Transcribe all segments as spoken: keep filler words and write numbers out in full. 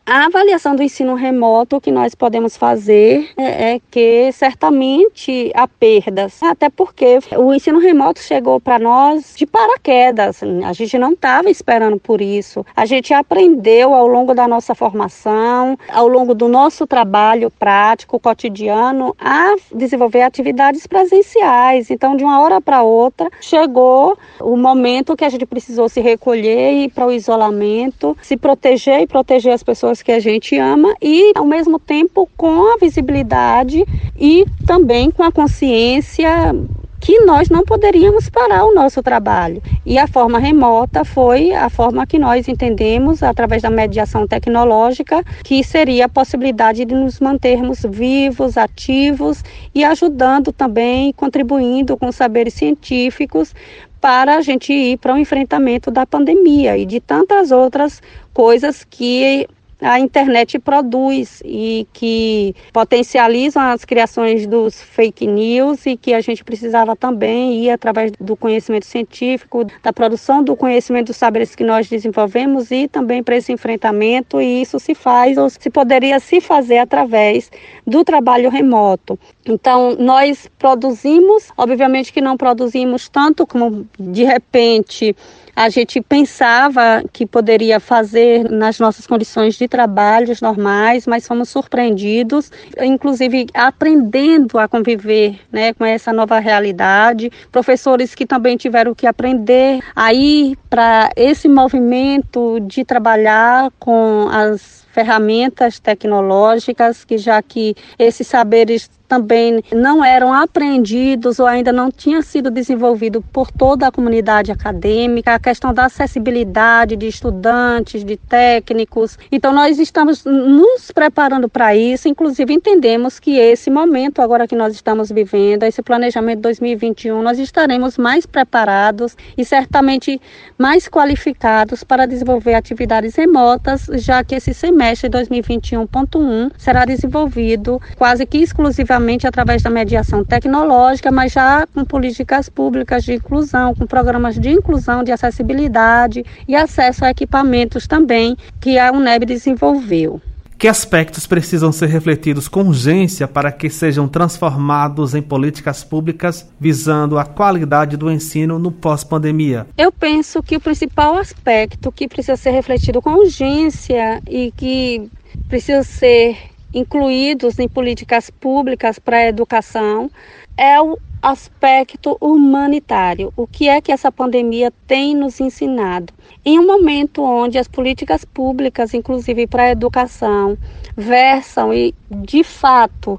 A avaliação do ensino remoto, o que nós podemos fazer é, é que certamente há perdas, até porque o ensino remoto chegou para nós de paraquedas, a gente não estava esperando por isso, a gente aprendeu ao longo da nossa formação, ao longo do nosso trabalho prático, cotidiano, a desenvolver atividades presenciais. Então, de uma hora para outra, chegou o momento que a gente precisou se recolher e ir para o isolamento, se proteger e proteger as pessoas que a gente ama e, ao mesmo tempo, com a visibilidade e também com a consciência que nós não poderíamos parar o nosso trabalho. E a forma remota foi a forma que nós entendemos, através da mediação tecnológica, que seria a possibilidade de nos mantermos vivos, ativos e ajudando também, contribuindo com saberes científicos para a gente ir para o enfrentamento da pandemia e de tantas outras coisas que a internet produz e que potencializam as criações dos fake news e que a gente precisava também ir através do conhecimento científico, da produção do conhecimento dos saberes que nós desenvolvemos e também para esse enfrentamento, e isso se faz ou se poderia se fazer através do trabalho remoto. Então, nós produzimos, obviamente que não produzimos tanto como de repente a gente pensava que poderia fazer nas nossas condições de trabalhos normais, mas fomos surpreendidos, inclusive aprendendo a conviver, né, com essa nova realidade. Professores que também tiveram que aprender a ir para esse movimento de trabalhar com as ferramentas tecnológicas, que já que esses saberes também não eram aprendidos ou ainda não tinha sido desenvolvido por toda a comunidade acadêmica, a questão da acessibilidade de estudantes, de técnicos. Então, nós estamos nos preparando para isso, inclusive entendemos que esse momento agora que nós estamos vivendo, esse planejamento dois mil e vinte e um, nós estaremos mais preparados e certamente mais qualificados para desenvolver atividades remotas, já que esse semestre dois mil e vinte e um ponto um será desenvolvido quase que exclusivamente através da mediação tecnológica, mas já com políticas públicas de inclusão, com programas de inclusão, de acessibilidade e acesso a equipamentos também que a UNEB desenvolveu. Que aspectos precisam ser refletidos com urgência para que sejam transformados em políticas públicas visando a qualidade do ensino no pós-pandemia? Eu penso que o principal aspecto que precisa ser refletido com urgência e que precisa ser incluídos em políticas públicas para a educação é o aspecto humanitário. O que é que essa pandemia tem nos ensinado? Em um momento onde as políticas públicas, inclusive para a educação, versam e, de fato,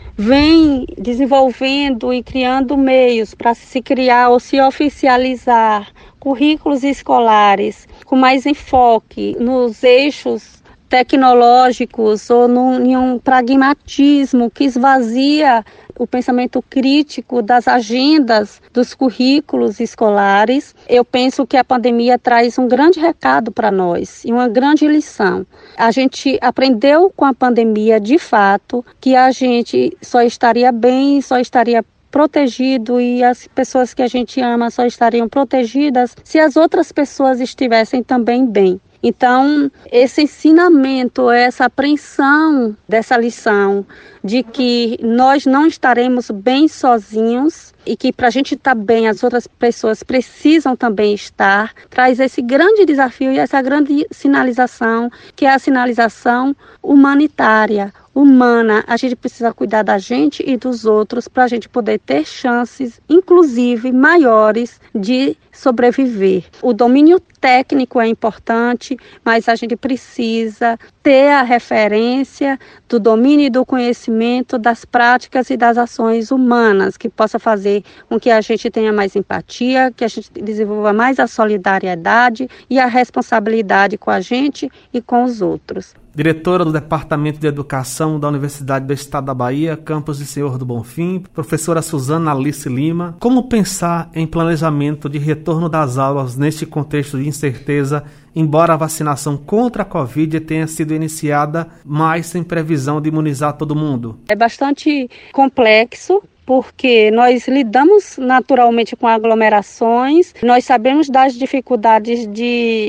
vem desenvolvendo e criando meios para se criar ou se oficializar currículos escolares com mais enfoque nos eixos tecnológicos ou num, em um pragmatismo que esvazia o pensamento crítico das agendas dos currículos escolares. Eu penso que a pandemia traz um grande recado para nós e uma grande lição. A gente aprendeu com a pandemia, de fato, que a gente só estaria bem, só estaria protegido e as pessoas que a gente ama só estariam protegidas se as outras pessoas estivessem também bem. Então, esse ensinamento, essa apreensão dessa lição de que nós não estaremos bem sozinhos e que para a gente estar bem as outras pessoas precisam também estar, traz esse grande desafio e essa grande sinalização, que é a sinalização humanitária, humana. A gente precisa cuidar da gente e dos outros para a gente poder ter chances, inclusive maiores, de sobreviver. O domínio técnico é importante, mas a gente precisa ter a referência do domínio e do conhecimento das práticas e das ações humanas, que possa fazer com que a gente tenha mais empatia, que a gente desenvolva mais a solidariedade e a responsabilidade com a gente e com os outros. Diretora do Departamento de Educação da Universidade do Estado da Bahia, campus de Senhor do Bonfim, professora Suzana Alice Lima, como pensar em planejamento de retorno das aulas neste contexto de incerteza, embora a vacinação contra a Covid tenha sido iniciada, mas sem previsão de imunizar todo mundo? É bastante complexo, porque nós lidamos naturalmente com aglomerações, nós sabemos das dificuldades de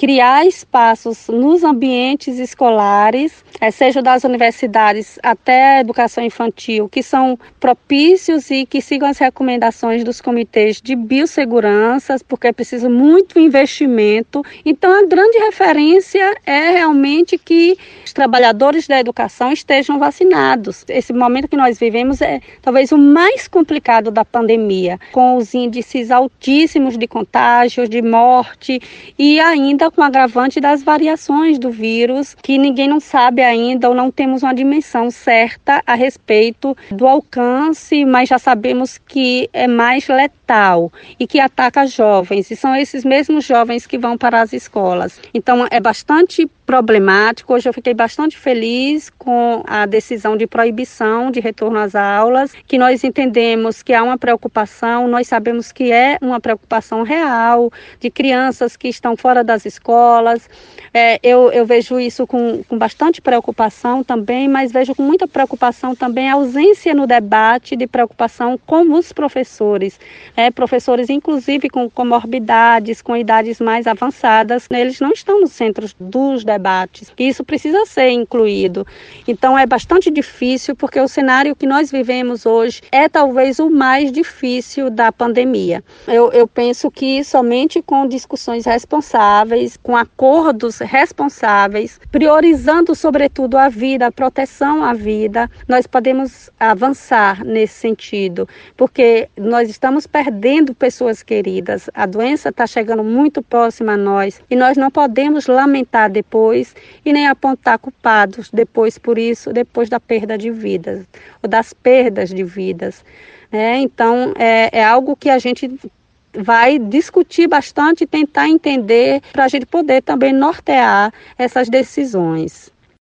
criar espaços nos ambientes escolares, é, seja das universidades até a educação infantil, que são propícios e que sigam as recomendações dos comitês de biossegurança, porque é preciso muito investimento. Então, a grande referência é realmente que os trabalhadores da educação estejam vacinados. Esse momento que nós vivemos é talvez o mais complicado da pandemia, com os índices altíssimos de contágios, de morte e ainda com o agravante das variações do vírus, que ninguém não sabe ainda ou não temos uma dimensão certa a respeito do alcance, mas já sabemos que é mais letal e que ataca jovens, e são esses mesmos jovens que vão para as escolas. Então é bastante problemático. Hoje eu fiquei bastante feliz com a decisão de proibição de retorno às aulas, que nós entendemos que há uma preocupação, nós sabemos que é uma preocupação real de crianças que estão fora das escolas. É, eu, eu vejo isso com, com bastante preocupação também, mas vejo com muita preocupação também a ausência no debate de preocupação com os professores. É, professores, inclusive, com comorbidades, com idades mais avançadas, eles não estão nos centros dos debates. Debates. E isso precisa ser incluído. Então é bastante difícil, porque o cenário que nós vivemos hoje é talvez o mais difícil da pandemia. Eu, eu penso que somente com discussões responsáveis, com acordos responsáveis, priorizando sobretudo a vida, a proteção à vida, nós podemos avançar nesse sentido, porque nós estamos perdendo pessoas queridas, a doença está chegando muito próxima a nós e nós não podemos lamentar depois e nem apontar culpados depois por isso, depois da perda de vidas, ou das perdas de vidas. É, então, é, é algo que a gente vai discutir bastante e tentar entender para a gente poder também nortear essas decisões.